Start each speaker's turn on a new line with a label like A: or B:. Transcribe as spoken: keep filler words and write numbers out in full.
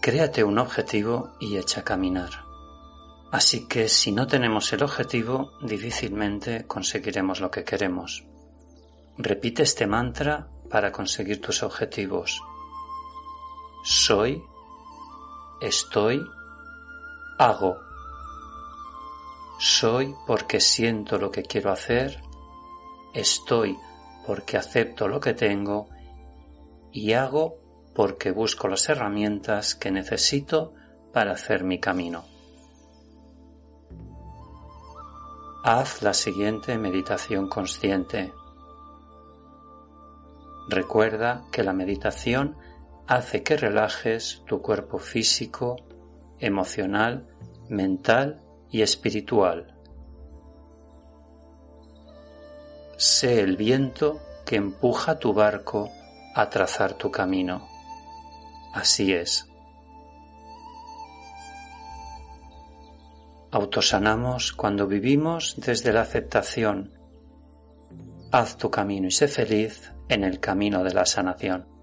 A: Créate un objetivo y echa a caminar. Así que si no tenemos el objetivo, difícilmente conseguiremos lo que queremos. Repite este mantra para conseguir tus objetivos. Soy, estoy, hago. Soy porque siento lo que quiero hacer, estoy porque acepto lo que tengo y hago porque busco las herramientas que necesito para hacer mi camino. Haz la siguiente meditación consciente. Recuerda que la meditación hace que relajes tu cuerpo físico, emocional, mental y espiritual. Sé el viento que empuja tu barco a trazar tu camino. Así es. Autosanamos cuando vivimos desde la aceptación. Haz tu camino y sé feliz en el camino de la sanación.